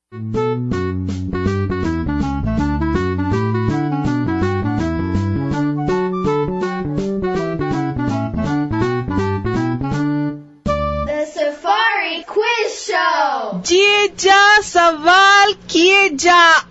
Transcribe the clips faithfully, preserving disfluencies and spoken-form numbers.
Jija Sawal Kiye Ja.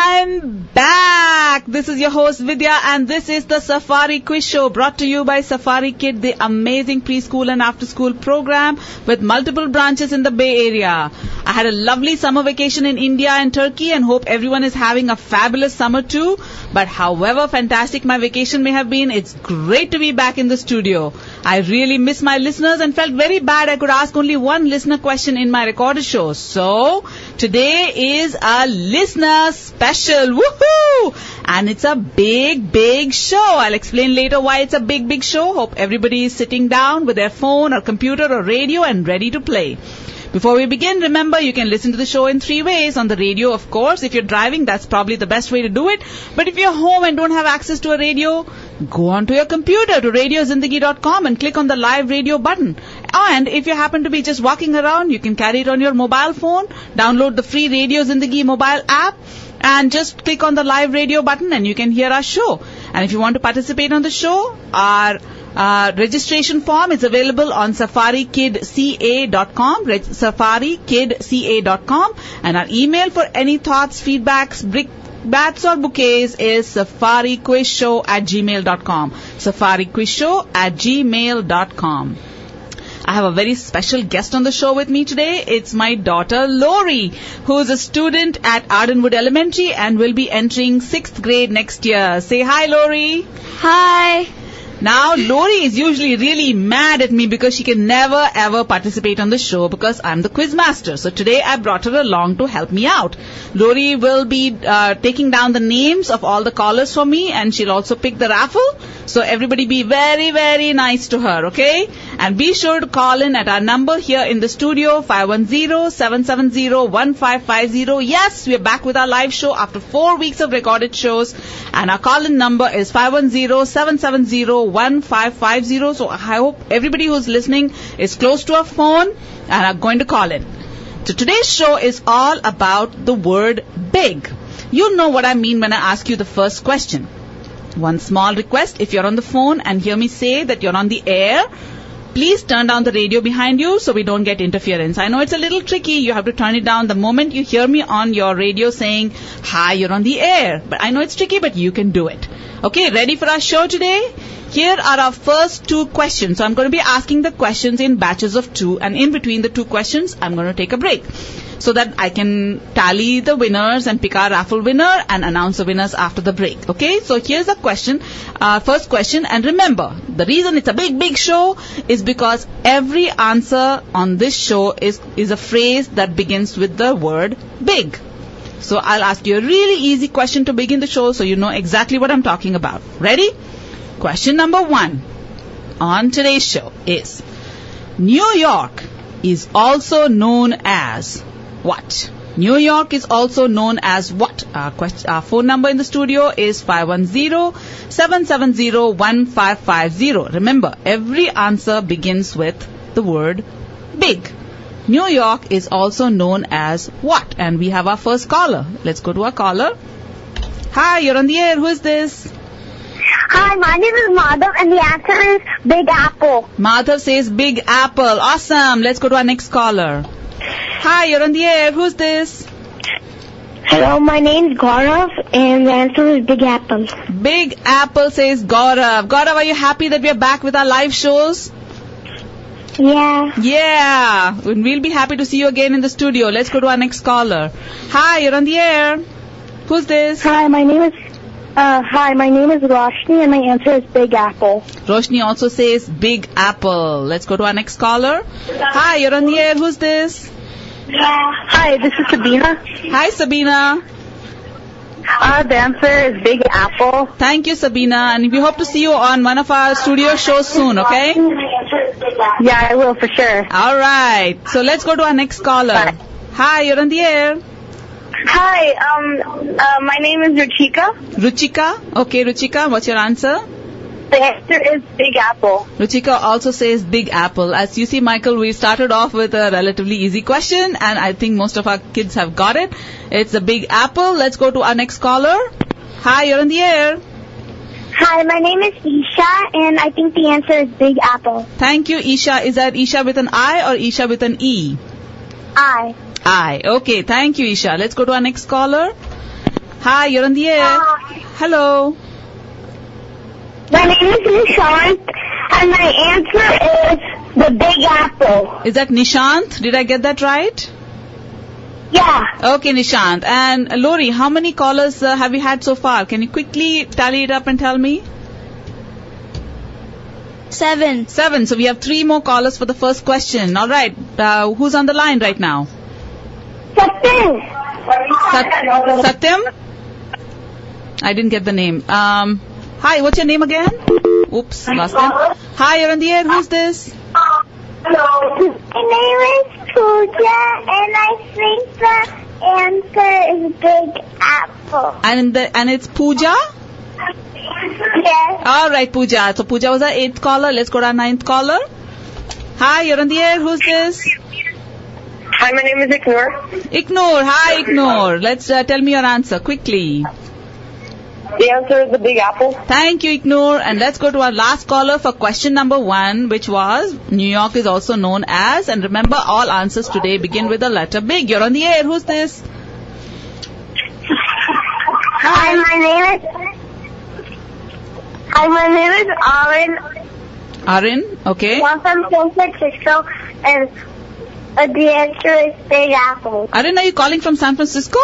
I'm back. This is your host Vidya and this is the Safari Quiz Show brought to you by Safari Kid, the amazing preschool and after school program with multiple branches in the Bay Area. I had a lovely summer vacation in India and Turkey and hope everyone is having a fabulous summer too. But however fantastic my vacation may have been, it's great to be back in the studio. I really miss my listeners and felt very bad I could ask only one listener question in my recorded show. So, today is a listener special. Woohoo! And it's a big, big show. I'll explain later why it's a big, big show. Hope everybody is sitting down with their phone or computer or radio and ready to play. Before we begin, remember you can listen to the show in three ways. On the radio, of course. If you're driving, that's probably the best way to do it. But if you're home and don't have access to a radio, go onto your computer to radio zindagi dot com and click on the live radio button. And if you happen to be just walking around, you can carry it on your mobile phone, download the free Radio Zindagi mobile app, and just click on the live radio button and you can hear our show. And if you want to participate on the show, our uh, registration form is available on safari kid c a dot com, reg- safari kid c a dot com, and our email for any thoughts, feedbacks, brick bats or bouquets is safariquizshow at gmail dot com. safariquizshow at gmail dot com. I have a very special guest on the show with me today. It's my daughter Lori, who is a student at Ardenwood Elementary and will be entering sixth grade next year. Say hi, Lori. Hi. Now, Lori is usually really mad at me because she can never ever participate on the show because I'm the quiz master. So today I brought her along to help me out. Lori will be uh, taking down the names of all the callers for me and she'll also pick the raffle. So everybody be very, very nice to her, okay? And be sure to call in at our number here in the studio, five one zero, seven seven zero, one five five zero. Yes, we are back with our live show after four weeks of recorded shows. And our call-in number is five one zero, seven seven zero, one five five zero. So I hope everybody who's listening is close to a phone and are going to call in. So today's show is all about the word big. You know what I mean when I ask you the first question. One small request, if you're on the phone and hear me say that you're on the air, please turn down the radio behind you so we don't get interference. I know it's a little tricky. You have to turn it down the moment you hear me on your radio saying, hi, you're on the air. But I know it's tricky, but you can do it. Okay, ready for our show today? Here are our first two questions. So I'm going to be asking the questions in batches of two. And in between the two questions, I'm going to take a break so that I can tally the winners and pick our raffle winner and announce the winners after the break. Okay, so here's the question, uh, first question. And remember, the reason it's a big, big show is because every answer on this show is, is a phrase that begins with the word big. So I'll ask you a really easy question to begin the show so you know exactly what I'm talking about. Ready? Question number one on today's show is, New York is also known as what? New York is also known as what? Our, question, our phone number in the studio is five one zero, seven seven zero, one five five zero. Remember, every answer begins with the word big. New York is also known as what? And we have our first caller. Let's go to our caller. Hi, you're on the air. Who is this? Hi, my name is Madhav and the answer is Big Apple. Madhav says Big Apple. Awesome. Let's go to our next caller. Hi, you're on the air. Who's this? Hello, my name is Gaurav and the answer is Big Apple. Big Apple says Gaurav. Gaurav, are you happy that we are back with our live shows? Yeah. Yeah. We'll be happy to see you again in the studio. Let's go to our next caller. Hi, you're on the air. Who's this? Hi, my name is Uh, hi, my name is Roshni and my answer is Big Apple. Roshni also says Big Apple. Let's go to our next caller. Hi, you're on the air. Who's this? Hi, this is Sabina. Hi, Sabina. Uh, the answer is Big Apple. Thank you, Sabina. And we hope to see you on one of our studio shows soon, okay? Yeah, I will for sure. All right. So let's go to our next caller. Bye. Hi, you're on the air. Hi, um, uh, my name is Ruchika. Ruchika? Okay, Ruchika, what's your answer? The answer is Big Apple. Ruchika also says Big Apple. As you see, Michael, we started off with a relatively easy question, and I think most of our kids have got it. It's a Big Apple. Let's go to our next caller. Hi, you're on the air. Hi, my name is Isha, and I think the answer is Big Apple. Thank you, Isha. Is that Isha with an I or Isha with an E? I. I. Okay, thank you, Isha. Let's go to our next caller. Hi, you're on the air. Hi. Hello. My name is Nishant, and my answer is the Big Apple. Is that Nishant? Did I get that right? Yeah. Okay, Nishant. And Lori, how many callers uh, have you had so far? Can you quickly tally it up and tell me? Seven. Seven. So we have three more callers for the first question. All right. Uh, who's on the line right now? Satyam. Sat- Satyam? I didn't get the name. Um, hi, what's your name again? Oops, lost it. Hi, you're on the air. Who's this? Hello. My name is Pooja, and I think the answer is Big Apple. And the, and it's Pooja? Yes. All right, Pooja. So Pooja was our eighth caller. Let's go to our ninth caller. Hi, you're on the air. Who's this? Hi, my name is Iknur. Ignore. Hi, Ignore. Let's uh, tell me your answer quickly. The answer is the Big Apple. Thank you, Ignore. And let's go to our last caller for question number one, which was New York is also known as. And remember, all answers today begin with the letter Big. You're on the air. Who's this? Hi, my name is. Hi, my name is Arin. Arin. Okay. I'm from San Francisco, and uh, the answer is Big Apple. Arin, are you calling from San Francisco?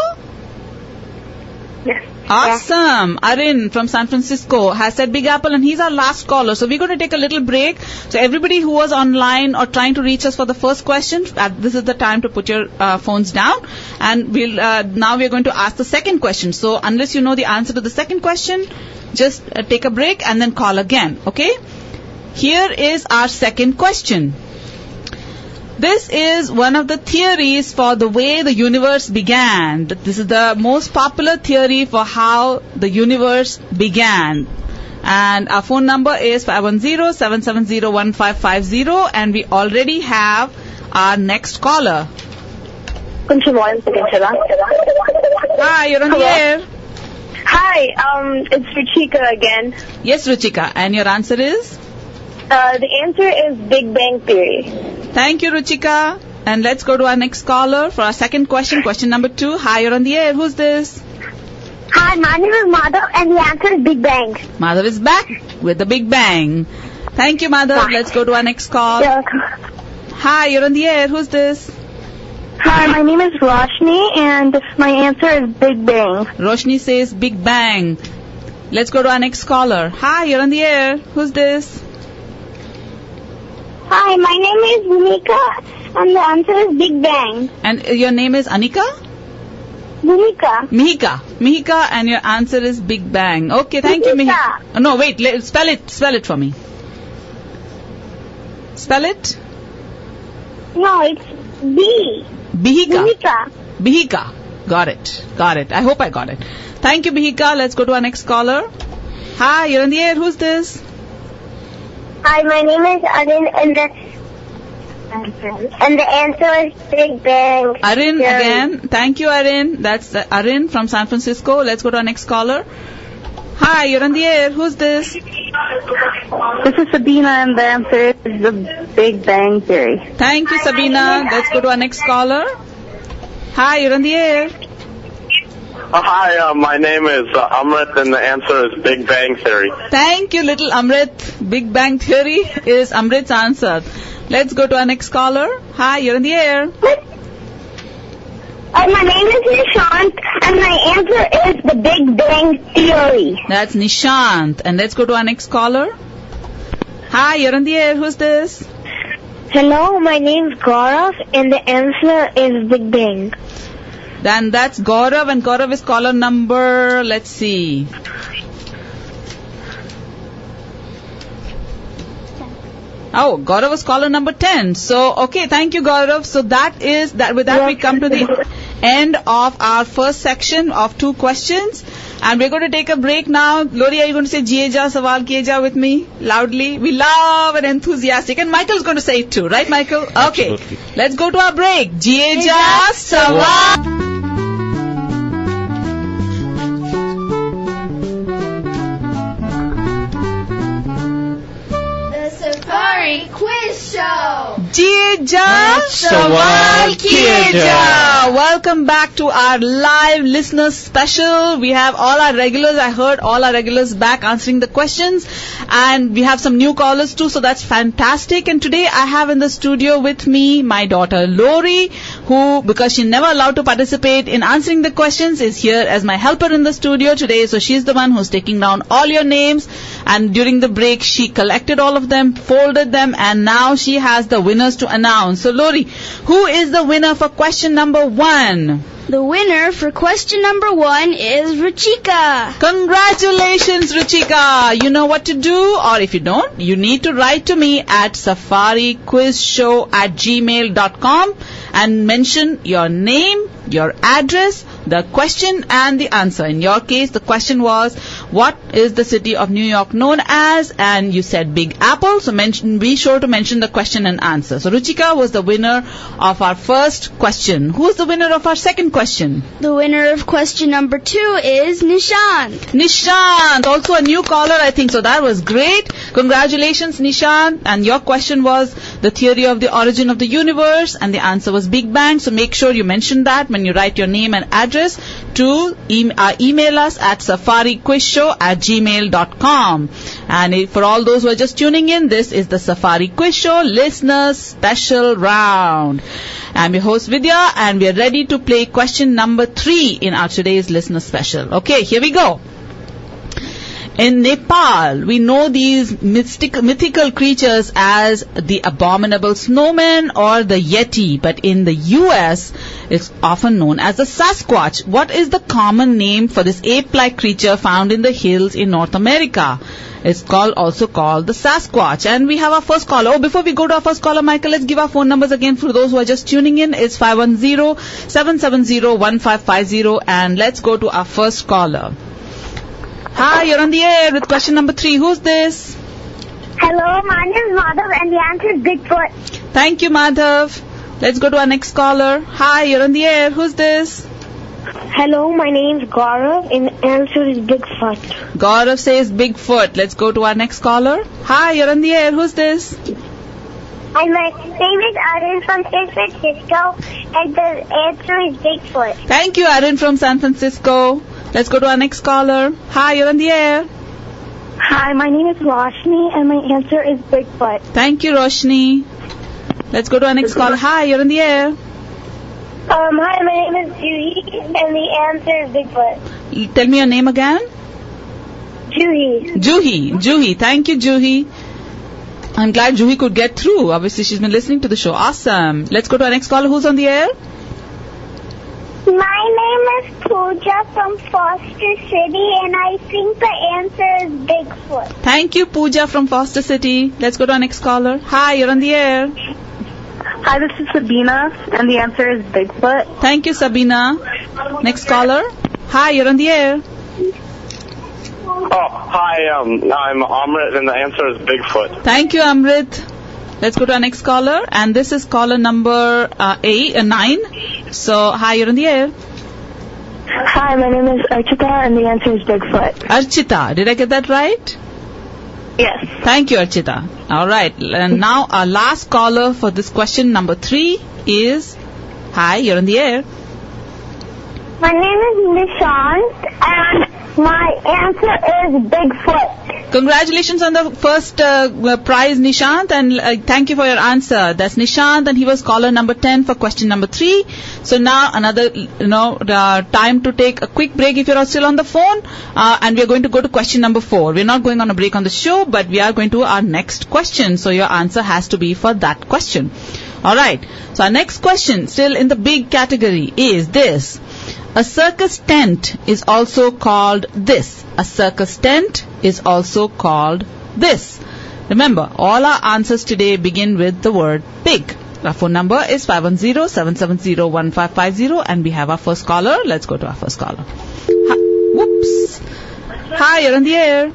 Yes. Awesome. Arin from San Francisco has said Big Apple, and he's our last caller. So we're going to take a little break. So everybody who was online or trying to reach us for the first question, uh, this is the time to put your uh, phones down. And we'll uh, now we're going to ask the second question. So unless you know the answer to the second question, just uh, take a break and then call again. Okay? Here is our second question. This is one of the theories for the way the universe began. This is the most popular theory for how the universe began. And our phone number is five one zero, seven seven zero, one five five zero, and we already have our next caller. Hi, Hi, you're on the air. Hi, um, it's Ruchika again. Yes, Ruchika. And your answer is? Uh, the answer is Big Bang Theory. Thank you, Ruchika. And let's go to our next caller for our second question, question number two. Hi, you're on the air. Who's this? Hi, my name is Madhav, and the answer is Big Bang. Madhav is back with the Big Bang. Thank you, Madhav. Let's go to our next call. Yeah. Hi, you're on the air. Who's this? Hi, my name is Roshni, and my answer is Big Bang. Roshni says Big Bang. Let's go to our next caller. Hi, you're on the air. Who's this? Hi, my name is Bhumika, and the answer is Big Bang. And your name is Anika? Bhumika. Mihika. Mihika, and your answer is Big Bang. Okay, thank you, Mihika. Mihika. Oh, no, wait. Let, spell it. Spell it for me. Spell it. No, it's B. Bihika. Bhumika. Bihika. Got it. Got it. I hope I got it. Thank you, Bihika. Let's go to our next caller. Hi, you're on the air. Who's this? Hi, my name is Arin, and the and the answer is Big Bang. Arin Theory. again. Thank you, Arin. That's uh, Arin from San Francisco. Let's go to our next caller. Hi, you're on the air. Who's this? This is Sabina, and the answer is the Big Bang Theory. Thank you, Sabina. Let's go to our next caller. Hi, you're on the air. Uh, hi, uh, my name is uh, Amrit, and the answer is Big Bang Theory. Thank you, little Amrit. Big Bang Theory is Amrit's answer. Let's go to our next caller. Hi, you're on the air. Uh, my name is Nishant, and my answer is the Big Bang Theory. That's Nishant. And let's go to our next caller. Hi, you're on the air. Who's this? Hello, my name is Gaurav, and the answer is Big Bang. Then that's Gaurav, and Gaurav is caller number, let's see. Oh, Gaurav was caller number ten. So, okay, thank you, Gaurav. So that is, that with that we come to the end of our first section of two questions. And we're going to take a break now. Lori, are you going to say Jiye Ja, Sawal Kiye Ja with me loudly? We love and enthusiastic. And Michael's going to say it too, right, Michael? Okay. Absolutely. Let's go to our break. Jiye Ja, Sawal. Safari Quiz Show. Jiye Ja, Sawal Kiye Ja. Welcome back to our live listeners special. We have all our regulars. I heard all our regulars back answering the questions. And we have some new callers too, so that's fantastic. And today I have in the studio with me my daughter Lori, who, because she's never allowed to participate in answering the questions, is here as my helper in the studio today. So she's the one who's taking down all your names. And during the break, she collected all of them, folded them, and now she has the winners to announce. So Lori, who is the winner for question number one? The winner for question number one is Ruchika. Congratulations, Ruchika. You know what to do, or if you don't, you need to write to me at safariquizshow at gmail dot com and mention your name, your address, the question and the answer. In your case, the question was, what is the city of New York known as? And you said Big Apple, so mention, be sure to mention the question and answer. So Ruchika was the winner of our first question. Who is the winner of our second question? The winner of question number two is Nishant. Nishant, also a new caller, I think. So that was great. Congratulations, Nishant. And your question was the theory of the origin of the universe, and the answer was Big Bang. So make sure you mention that when you write your name and address to e- uh, email us at safariquizshow at gmail dot com. And it, for all those who are just tuning in, this is the Safari Quiz Show Listeners Special Round. I'm your host Vidya, and we are ready to play question number three in our today's Listener Special. Okay, here we go. In Nepal, we know these mystic, mythical creatures as the abominable snowman or the Yeti, but in the U S, it's often known as the Sasquatch. What is the common name for this ape-like creature found in the hills in North America? It's called, also called the Sasquatch. And we have our first caller. Oh, before we go to our first caller, Michael, let's give our phone numbers again for those who are just tuning in. It's five one zero, seven seven zero, one five five zero. And let's go to our first caller. Hi, you're on the air with question number three. Who's this? Hello, my name is Madhav and the answer is Bigfoot. Thank you, Madhav. Let's go to our next caller. Hi, you're on the air. Who's this? Hello, my name is Gaurav and the answer is Bigfoot. Gaurav says Bigfoot. Let's go to our next caller. Hi, you're on the air. Who's this? Hi, my name is Arun from San Francisco and the answer is Bigfoot. Thank you, Arun from San Francisco. Let's go to our next caller. Hi, you're on the air. Hi, my name is Roshni and my answer is Bigfoot. Thank you, Roshni. Let's go to our next caller. Hi, you're on the air. Um, hi, my name is Juhi and the answer is Bigfoot. Tell me your name again. Juhi. Juhi. Juhi. Thank you, Juhi. I'm glad Juhi could get through. Obviously, she's been listening to the show. Awesome. Let's go to our next caller. Who's on the air? My name is Pooja from Foster City and I think the answer is Bigfoot. Thank you, Pooja from Foster City. Let's go to our next caller. Hi, you're on the air. Hi, this is Sabina, and the answer is Bigfoot. Thank you, Sabina. Next caller. Hi, you're on the air. Oh, hi, um, I'm Amrit, and the answer is Bigfoot. Thank you, Amrit. Let's go to our next caller, and this is caller number uh, eight, uh, nine. So, hi, you're on the air. Hi, my name is Archita, and the answer is Bigfoot. Archita, did I get that right? Yes. Thank you, Archita. All right, and now our last caller for this question number three is, hi, you're on the air. My name is Nishant and my answer is Bigfoot. Congratulations on the first uh, prize, Nishant, and uh, thank you for your answer. That's Nishant, and he was caller number ten for question number three. So now another, you know, uh, time to take a quick break if you're still on the phone, uh, and we're going to go to question number four. We're not going on a break on the show, but we are going to our next question. So your answer has to be for that question. All right. So our next question, still in the big category, is this. A circus tent is also called this. A circus tent is also called this. Remember, all our answers today begin with the word big. Our phone number is five one zero, seven seven zero, one five five zero, and we have our first caller. Let's go to our first caller. Hi, whoops. Hi, you're on the air.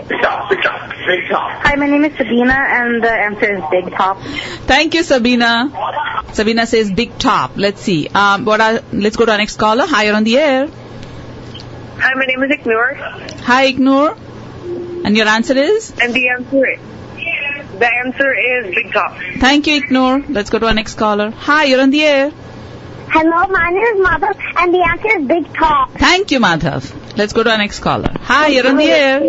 Hi, my name is Sabina, and the answer is Big Top. Thank you, Sabina. Sabina says big top. Let's see. Um, what are, let's go to our next caller. Hi, you're on the air. Hi, my name is Ignore, Hi, Ignore. And your answer is? and the answer is the answer is Big Top. Thank you, Ignore. Let's go to our next caller. Hi, you're on the air. Hello, my name is Madhav, and the answer is Big Top. Thank you, Madhav. Let's go to our next caller. Hi, you're on the air.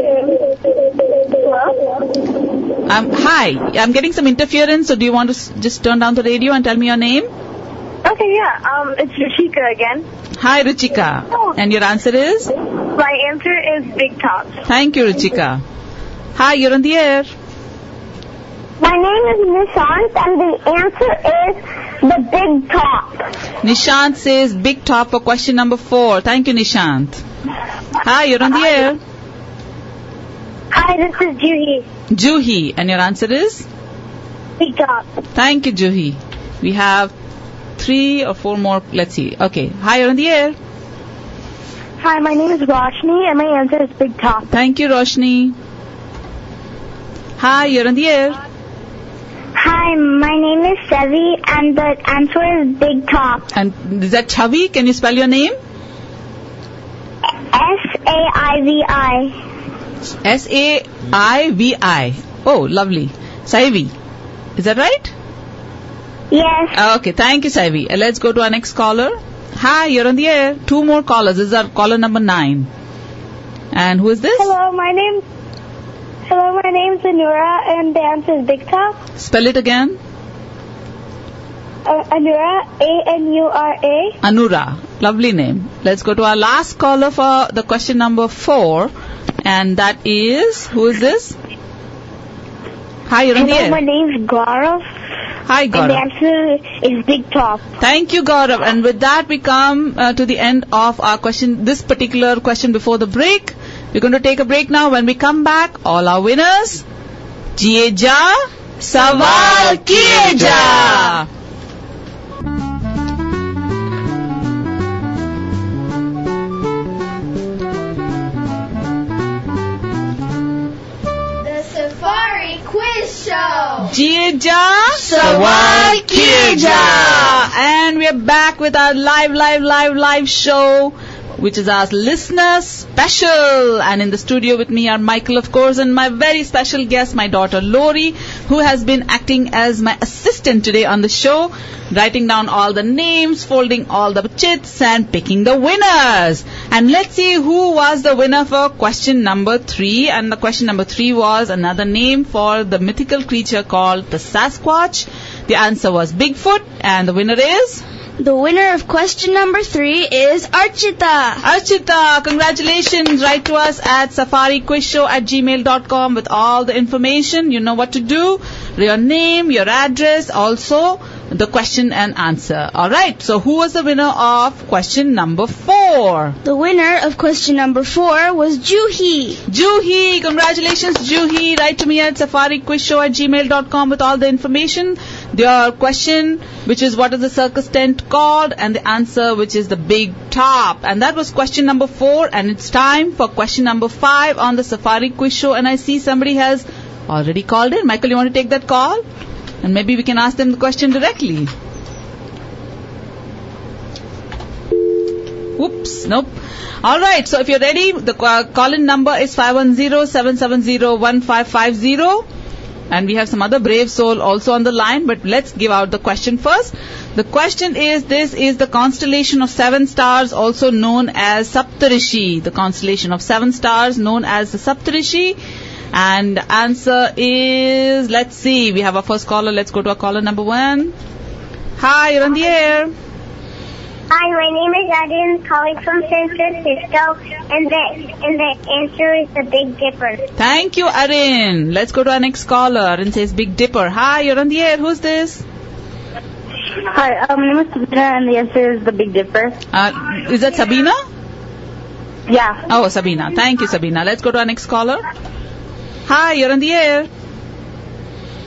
Um, hi, I'm getting some interference, so do you want to s- just turn down the radio and tell me your name? Okay, yeah. Um, it's Rashika again. Hi, Ruchika. And your answer is? My answer is Big Top. Thank you, Ruchika. Hi, you're on the air. My name is Nishant, and the answer is the Big Top. Nishant says big top for question number four. Thank you, Nishant. Hi, you're on the air. Hi, this is Juhi. Juhi. And your answer is? Big Top. Thank you, Juhi. We have three or four more. Let's see. Okay. Hi, you're on the air. Hi, my name is Roshni, and my answer is Big Top. Thank you, Roshni. Hi, you're on the air. Hi, my name is Sevi, and the answer is Big Top. And is that Chavi? Can you spell your name? S A I V I. S A I V I. Oh, lovely. Saivi. Is that right? Yes. Okay, thank you, Saivi. Uh, Let's go to our next caller. Hi, you're on the air. Two more callers. This is our caller number nine. And who is this? Hello, my name. Hello, my name is Anura, and the answer is Big Top. Spell it again. Uh, Anura, A N U R A. Anura. Lovely name. Let's go to our last caller for the question number four. And that is, who is this? Hi, you're on the Hello, my air. name is Gaurav, Hi, and the Gaurav. answer is Big Top. Thank you, Gaurav. And with that, we come uh, to the end of our question, this particular question before the break. We're going to take a break now. When we come back, all our winners, Jiye Ja, Sawal Kiye Ja. The Safari Quiz Show. Jiye Ja, Sawal Kiye Ja. And we're back with our live, live, live, live show, which is our listener special. And in the studio with me are Michael, of course, and my very special guest, my daughter Lori, who has been acting as my assistant today on the show, writing down all the names, folding all the chits, and picking the winners. And let's see who was the winner for question number three. And the question number three was another name for the mythical creature called the Sasquatch. The answer was Bigfoot, and the winner is... The winner of question number three is Archita. Archita, congratulations. Write to us at safariquizshow at gmail dot com with all the information. You know what to do. Your name, your address, also the question and answer. Alright, so who was the winner of question number four? The winner of question number four was Juhi. Juhi, congratulations Juhi. Write to me at safariquizshow at gmail dot com with all the information. Your question, which is what is the circus tent called, and the answer, which is the big top. And that was question number four, and it's time for question number five on the Safari Quiz Show. And I see somebody has already called in. Michael, you want to take that call? And maybe we can ask them the question directly. Whoops, nope. Alright, so if you're ready, the uh, call-in number is five one zero, seven seven zero, one five five zero. And we have some other brave soul also on the line, but let's give out the question first. The question is, this is the constellation of seven stars, also known as Saptarishi. The constellation of seven stars, known as the Saptarishi. And the answer is, let's see, we have our first caller. Let's go to our caller number one. Hi, you're on the air. Hi, my name is Adrian, calling from San Francisco, and the and the answer is the Big Dipper. Thank you, Arin. Let's go to our next caller. Arin says Big Dipper. Hi, you're on the air. Who's this? Hi, um, my name is Sabina, and the answer is the Big Dipper. Uh, is that Sabina? Yeah. Oh, Sabina. Thank you, Sabina. Let's go to our next caller. Hi, you're on the air.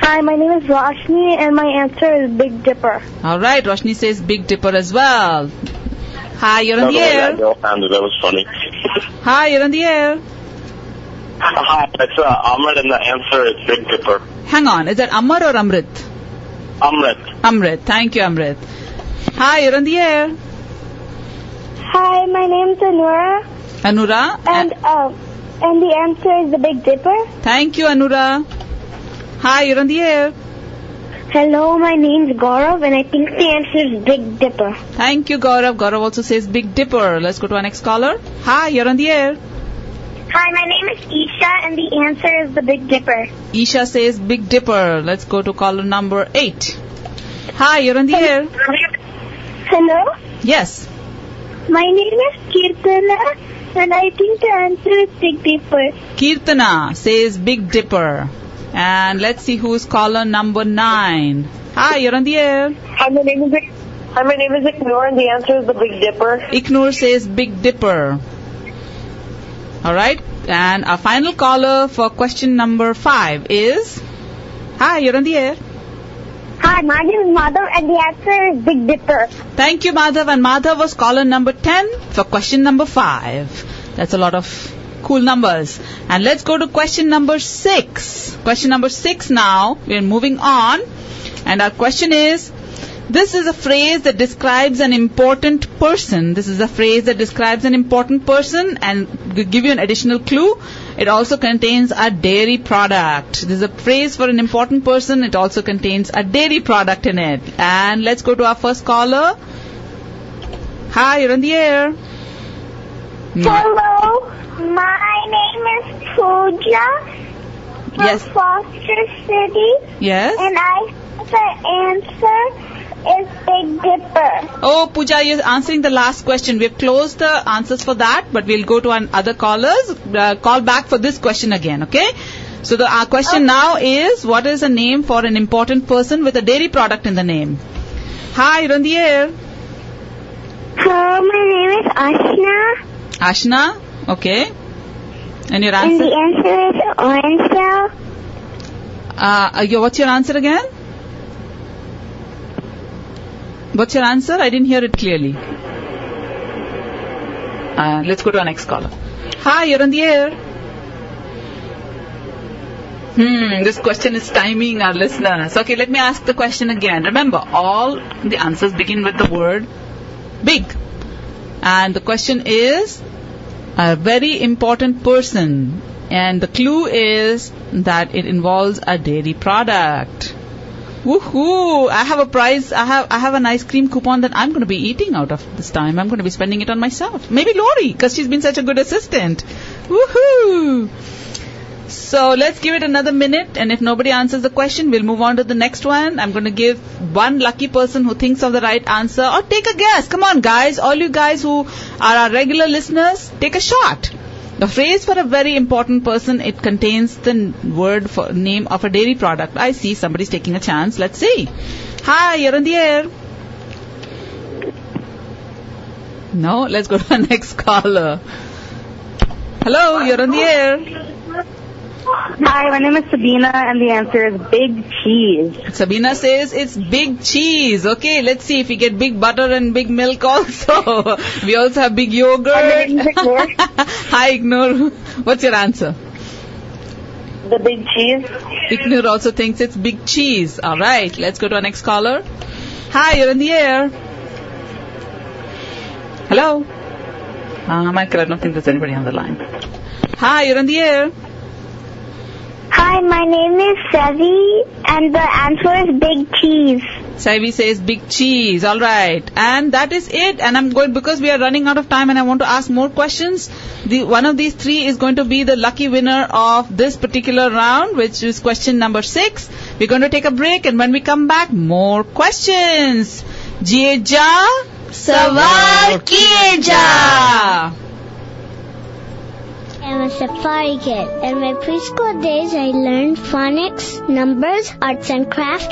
Hi, my name is Roshni, and my answer is Big Dipper. All right, Roshni says Big Dipper as well. Hi, you're on the air. That was funny. Hi, you're on the air. Hi, it's uh, Amrit, and the answer is Big Dipper. Hang on, is that Amar or Amrit? Amrit. Amrit, thank you, Amrit. Hi, you're on the air. Hi, my name's Anura, Anura. and uh, and the answer is the Big Dipper. Thank you, Anura. Hi, you're on the air. Hello, my name's Gaurav, and I think the answer is Big Dipper. Thank you, Gaurav. Gaurav also says Big Dipper. Let's go to our next caller. Hi, you're on the air. Hi, my name is Isha, and the answer is the Big Dipper. Isha says Big Dipper. Let's go to caller number eight. Hi, you're on the air. Hello, Yes. my name is Kirtana, and I think the answer is Big Dipper. Kirtana says Big Dipper. And let's see who's caller number nine. Hi, you're on the air. Hi, my name is Hi, my name is Ignore, and the answer is the Big Dipper. Iknur says Big Dipper. Alright, and our final caller for question number five is... Hi, you're on the air. Hi, my name is Madhav, and the answer is Big Dipper. Thank you, Madhav. And Madhav was caller number ten for question number five. That's a lot of cool numbers. And let's go to question number six. Question number six now. We're moving on. And our question is, this is a phrase that describes an important person. This is a phrase that describes an important person, and to give you an additional clue, it also contains a dairy product. This is a phrase for an important person. It also contains a dairy product in it. And let's go to our first caller. Hi, you're on the air. Hello, my name is Pooja from Yes. Foster City, Yes. and I think the answer is Big Dipper. Oh, Pooja, you're answering the last question. We've closed the answers for that, but we'll go to an other callers. Uh, call back for this question again, okay? So the our question now is, what is a name for an important person with a dairy product in the name? Hi, you're on the air. Hello, my name is Ashna, Ashna, okay. And your and answer? the answer is Orange Bell. Uh, uh, your, what's your answer again? What's your answer? I didn't hear it clearly. Uh, let's go to our next caller. Hi, you're on the air. Hmm, this question is timing our listeners. Okay, let me ask the question again. Remember, all the answers begin with the word big. And the question is, a very important person. And the clue is that it involves a dairy product. Woohoo! I have a prize. I have I have an ice cream coupon that I'm going to be eating out of this time. I'm going to be spending it on myself. Maybe Lori, because she's been such a good assistant. Woohoo! So let's give it another minute, and if nobody answers the question, we'll move on to the next one. I'm going to give one lucky person who thinks of the right answer, or take a guess. Come on, guys. All you guys who are our regular listeners, take a shot. The phrase for a very important person, it contains the word for name of a dairy product. I see somebody's taking a chance. Let's see. Hi, you're on the air. No, let's go to the next caller. Hello, you're on the air. Hi, my name is Sabina, and the answer is Big Cheese. Sabina says it's big cheese. Okay, let's see if we get big butter and big milk also. We also have big yogurt. Hi, my name is Ignore. Hi, Ignore. What's your answer? The Big Cheese. Ignore also thinks it's big cheese. All right, let's go to our next caller. Hi, you're in the air. Hello. Uh, Michael, I don't think there's anybody on the line. Hi, you're on the air. Hi, my name is Sevi, and the answer is Big Cheese. Saivi says big cheese. All right. And that is it. And I'm going, because we are running out of time and I want to ask more questions. The one of these three is going to be the lucky winner of this particular round, which is question number six. We're going to take a break, and when we come back, more questions. Jiye ja, sawal kiye ja. I'm a Safari kid. In my preschool days, I learned phonics, numbers, arts and craft.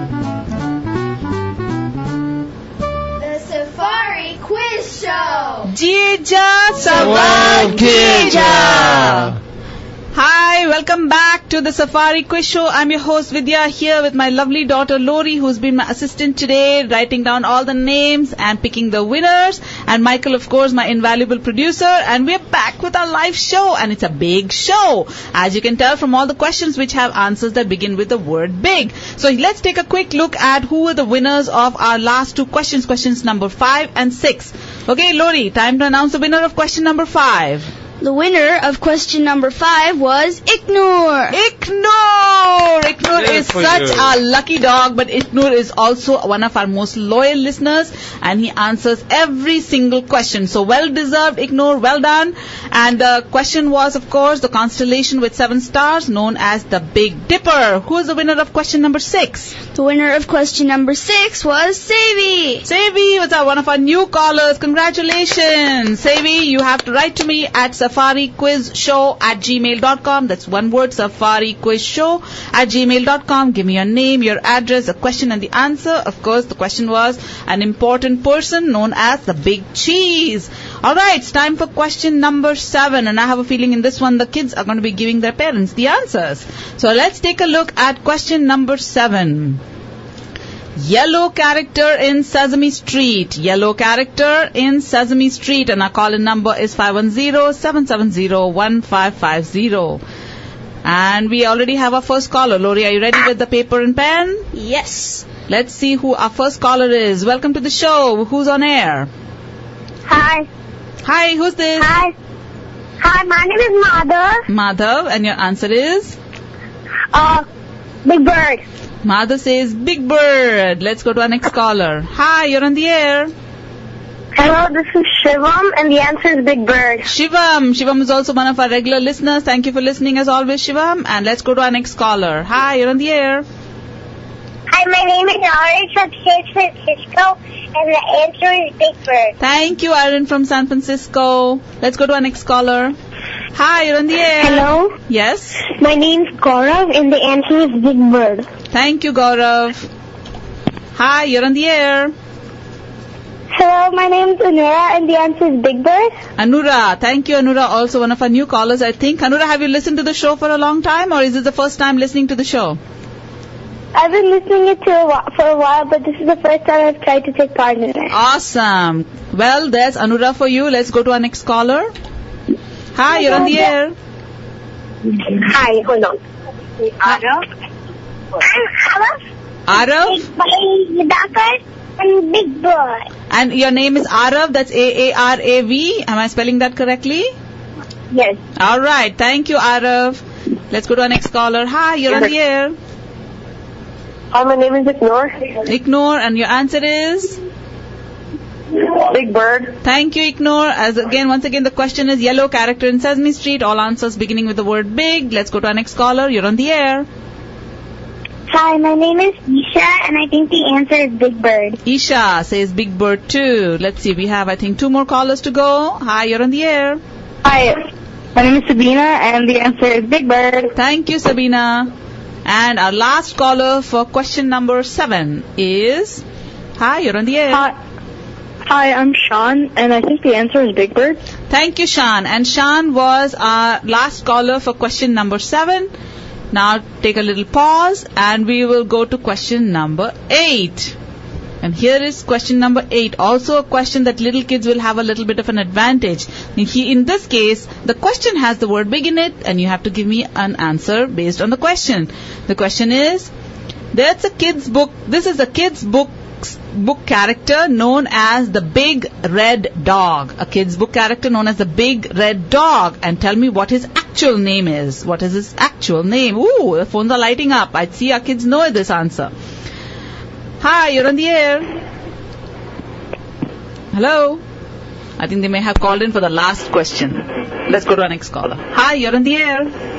The Safari Quiz Show. Jija Savagija. Hi, welcome back to the Safari Quiz Show. I'm your host Vidya here with my lovely daughter Lori, who's been my assistant today, writing down all the names and picking the winners. And Michael, of course, my invaluable producer. And we're back with our live show, and it's a big show, as you can tell from all the questions which have answers that begin with the word big. So let's take a quick look at who were the winners of our last two questions, questions number five and six. Okay, Lori, time to announce the winner of question number five. The winner of question number five was Iknur. Iknur! Iknur Good is for such you. a lucky dog, but Iknur is also one of our most loyal listeners, and he answers every single question. So well deserved, Iknur, well done. And the question was, of course, the constellation with seven stars known as the Big Dipper. Who is the winner of question number six? The winner of question number six was Savi. Savi was our, one of our new callers. Congratulations. Savi, you have to write to me at Safari Quiz Show at gmail dot com. That's one word, Safari Quiz Show at gmail dot com. Give me your name, your address, the question and the answer. Of course, the question was an important person known as the Big Cheese. Alright, it's time for question number seven, and I have a feeling in this one the kids are going to be giving their parents the answers. So let's take a look at question number seven. Yellow character in Sesame Street. Yellow character in Sesame Street. And our call-in number is five one zero, seven seven zero, one five five zero. And we already have our first caller. Lori, are you ready with the paper and pen? Yes. Let's see who our first caller is. Welcome to the show. Who's on air? Hi. Hi, who's this? Hi. Hi, my name is Madhav. Madhav, and your answer is? Uh, Big Bird. Madhav says Big Bird. Let's go to our next caller. Hi, you're on the air. Hello, this is Shivam, and the answer is Big Bird. Shivam. Shivam is also one of our regular listeners. Thank you for listening as always, Shivam. And let's go to our next caller. Hi, you're on the air. Hi, my name is Orange from San Francisco, and the answer is Big Bird. Thank you, Aaron from San Francisco. Let's go to our next caller. Hi, you're on the air. Hello, Yes. my name is Gaurav, and the answer is Big Bird. Thank you, Gaurav. Hi, you're on the air. Hello, my name is Anura, and the answer is Big Bird. Anura. Thank you, Anura. Also one of our new callers, I think. Anura, have you listened to the show for a long time, or is this the first time listening to the show? I've been listening it to a while, for a while, but this is the first time I've tried to take part in it. Awesome. Well, there's Anura for you. Let's go to our next caller. Hi, you're on the air. Hi, hold on. Arav. I'm Arav. Arav? Big Bird and Big Boy. And your name is Arav. That's A A R A V. Am I spelling that correctly? Yes. All right. Thank you, Arav. Let's go to our next caller. Hi, you're on the air. Hi, my name is Ignore. Ignore, and your answer is? Big Bird. Thank you, Ignore. As again, once again, the question is yellow character in Sesame Street. All answers beginning with the word big. Let's go to our next caller. You're on the air. Hi, my name is Isha, and I think the answer is Big Bird. Isha says Big Bird too. Let's see, we have, I think, two more callers to go. Hi, you're on the air. Hi, my name is Sabina, and the answer is Big Bird. Thank you, Sabina. And our last caller for question number seven is... Hi, you're on the air. Hi. Hi, I'm Sean, and I think the answer is Big Bird. Thank you, Sean. And Sean was our last caller for question number seven. Now take a little pause, and we will go to question number eight. And here is question number eight. Also a question that little kids will have a little bit of an advantage. He, in this case, the question has the word big in it, and you have to give me an answer based on the question. The question is, there's a kid's book. This is a kid's book book character known as the Big Red Dog. A kid's book character known as the Big Red Dog. And tell me what his actual name is. What is his actual name? Ooh, the phones are lighting up. I'd see our kids know this answer. Hi, you're on the air. Hello? I think they may have called in for the last question. Let's go to our next caller. Hi, you're on the air.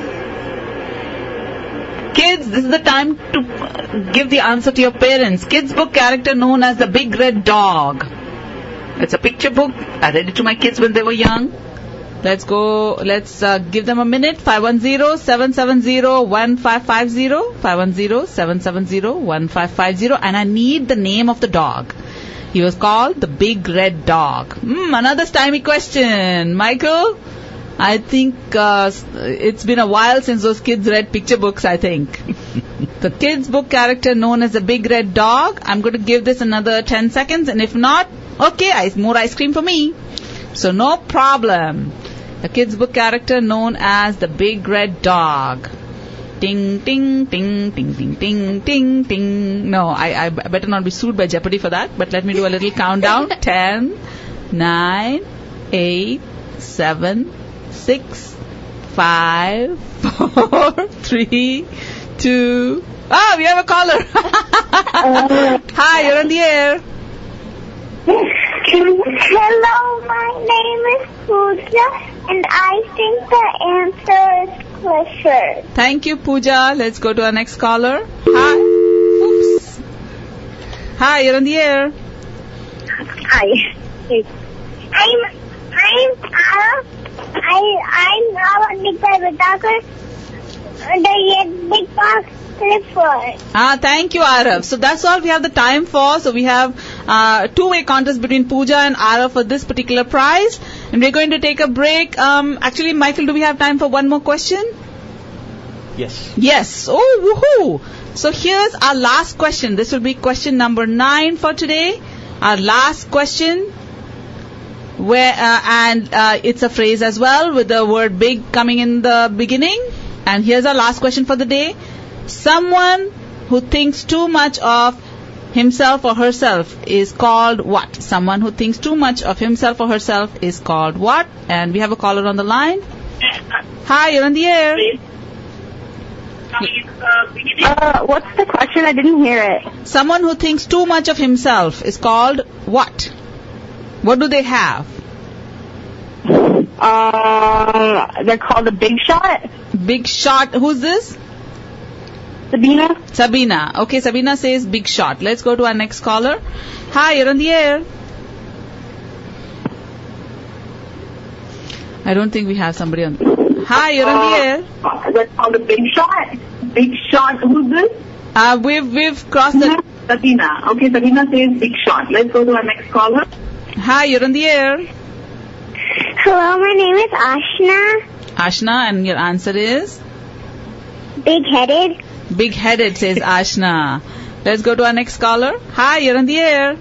Kids, this is the time to give the answer to your parents. Kids book character known as the Big Red Dog. It's a picture book. I read it to my kids when they were young. Let's go, let's uh, give them a minute. five one zero, seven seven zero, one five five zero. five one zero, seven seven zero, one five five zero. And I need the name of the dog. He was called the Big Red Dog. Hmm, another stymy question. Michael, I think uh, it's been a while since those kids read picture books, I think. The kids' book character known as the Big Red Dog. I'm going to give this another ten seconds, and if not, okay, ice, more ice cream for me. So no problem. The kids' book character known as the Big Red Dog. Ting, ting, ting, ting, ting, ting, ting, ting. No, I, I better not be sued by Jeopardy for that, but let me do a little countdown. ten, nine, eight, seven, six, five, four, three, two. Ah, we have a caller. Hi, you're on the air. Hello, my name is Pooja, and I think the answer is Clifford. Thank you, Pooja. Let's go to our next caller. Hi. Oops. Hi, you're on the air. Hi. I'm I'm Ara. I I'm Ara Big Doctor. The Big Box Clifford. Ah, thank you, Arav. So that's all we have the time for. So we have uh, two-way contest between Pooja and Arav for this particular prize. And we're going to take a break. Um, actually, Michael, do we have time for one more question? Yes. Yes. Oh, woohoo. So here's our last question. This will be question number nine for today. Our last question. Where uh, and uh, it's a phrase as well with the word big coming in the beginning. And here's our last question for the day. Someone who thinks too much of himself or herself is called what? Someone who thinks too much of himself or herself is called what? And we have a caller on the line. Hi, you're on the air. Uh, what's the question? I didn't hear it. Someone who thinks too much of himself is called what? What do they have? Uh, they're called a big shot. Big shot. Who's this? Sabina. Sabina. Okay, Sabina says big shot. Let's go to our next caller. Hi, you're on the air. I don't think we have somebody on. Hi, you're on the air. Uh, that's called a big shot. Big shot. Who's this? Uh, we've we've crossed the. Sabina. Okay, Sabina says big shot. Let's go to our next caller. Hi, you're on the air. Hello, my name is Ashna. Ashna, and your answer is? Big-headed. Big-headed, says Ashna. Let's go to our next caller. Hi, you're on the air.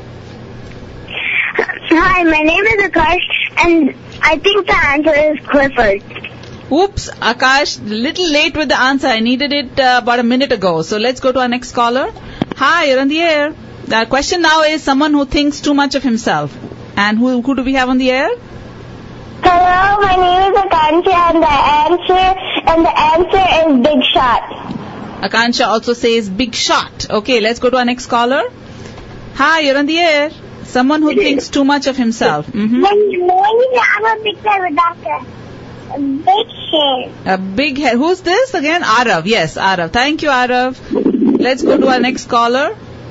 Hi, my name is Akash, and I think the answer is Clifford. Oops, Akash, little late with the answer. I needed it uh, about a minute ago. So let's go to our next caller. Hi, you're on the air. The question now is someone who thinks too much of himself. And who who do we have on the air? Hello, my name is Akansha, and the answer and the answer is Big Shot. Akansha also says big shot. Okay, let's go to our next caller. Hi, you're on the air. Someone who thinks too much of himself. Mm-hmm. I'm a big doctor. A big head. A big head. Who's this again? Arav. Yes, Arav. Thank you, Arav. Let's go to our next caller.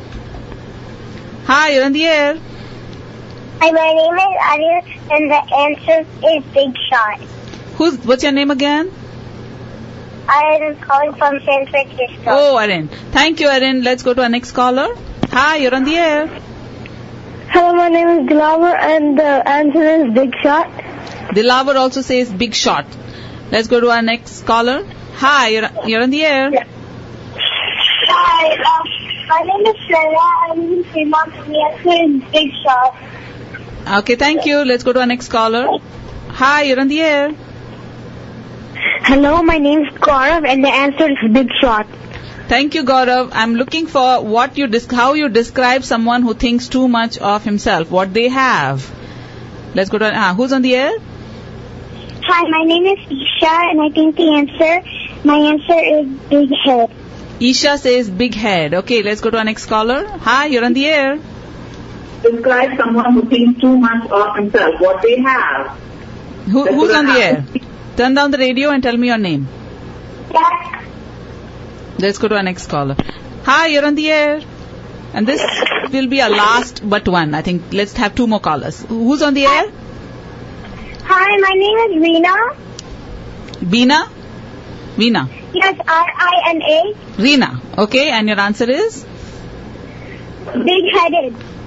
Hi, you're on the air. Hi, my name is Arya, and the answer is Big Shot. Who's? What's your name again? I am calling from San Francisco. Oh, Arin. Thank you, Arin. Let's go to our next caller. Hi, you're on the air. Hello, my name is Dilavar, and the answer is Big Shot. Dilavar also says big shot. Let's go to our next caller. Hi, you're, you're on the air. Yeah. Hi, um, my name is Sarah, and the answer is Big Shot. Okay, thank you. Let's go to our next caller. Hi, you're on the air. Hello, my name is Gaurav, and the answer is Big Shot. Thank you, Gaurav. I'm looking for what you dis- how you describe someone who thinks too much of himself. What they have. Let's go to uh, who's on the air. Hi, my name is Isha, and I think the answer my answer is Big Head. Isha says big head. Okay, let's go to our next caller. Hi, you're on the air. Describe someone who thinks too much of himself. What they have. Who, who's on the air? Turn down the radio and tell me your name. Yeah. Let's go to our next caller. Hi, you're on the air. And this will be our last but one. I think let's have two more callers. Who's on the air? Hi, my name is Reena. Veena? Veena. Yes, R I N A. Reena. Okay, and your answer is? Big-headed.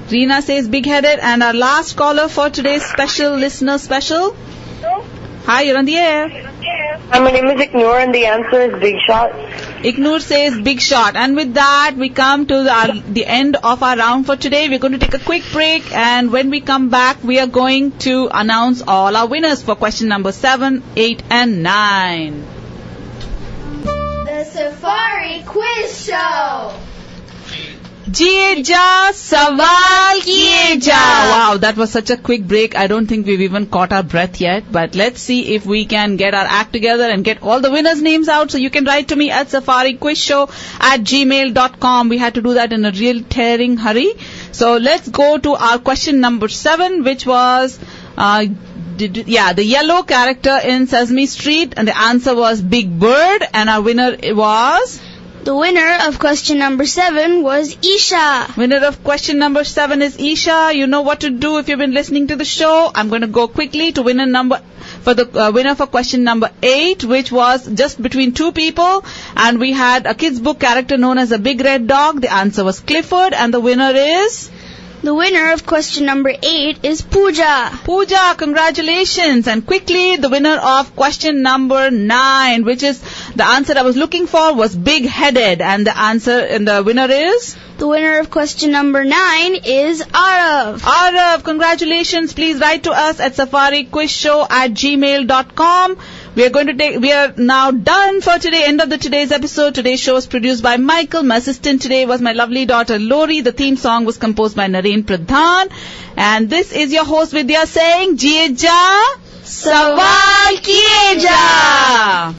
Reena says big-headed. And our last caller for today's special listener special. Hi, you're on the air. Hi, my name is Ignore and the answer is Big Shot. Ignore says big shot. And with that, we come to the, our, the end of our round for today. We're going to take a quick break. And when we come back, we are going to announce all our winners for question number seven, eight, and nine. The Safari Quiz Show. Jiye ja, sawal kiye ja. Wow, that was such a quick break. I don't think we've even caught our breath yet. But let's see if we can get our act together and get all the winners' names out. So you can write to me at safaricquizshow at gmail dot com. We had to do that in a real tearing hurry. So let's go to our question number seven, which was, uh, did, yeah, the yellow character in Sesame Street. And the answer was Big Bird. And our winner was... The winner of question number seven was Isha. Winner of question number seven is Isha. You know what to do if you've been listening to the show. I'm going to go quickly to winner number for the uh, winner for question number eight, which was just between two people, and we had a kids book character known as a big red dog. The answer was Clifford, and the winner is. The winner of question number eight is Pooja. Pooja, congratulations. And quickly, the winner of question number nine, which is the answer I was looking for, was big-headed. And the answer, and the winner is? The winner of question number nine is Arav. Arav, congratulations. Please write to us at safaricquizshow at gmail dot com. We are going to take, we are now done for today, end of the today's episode. Today's show was produced by Michael. My assistant today was my lovely daughter Lori. The theme song was composed by Naren Pradhan. And this is your host Vidya saying, Jiye ja, sawal kiye ja.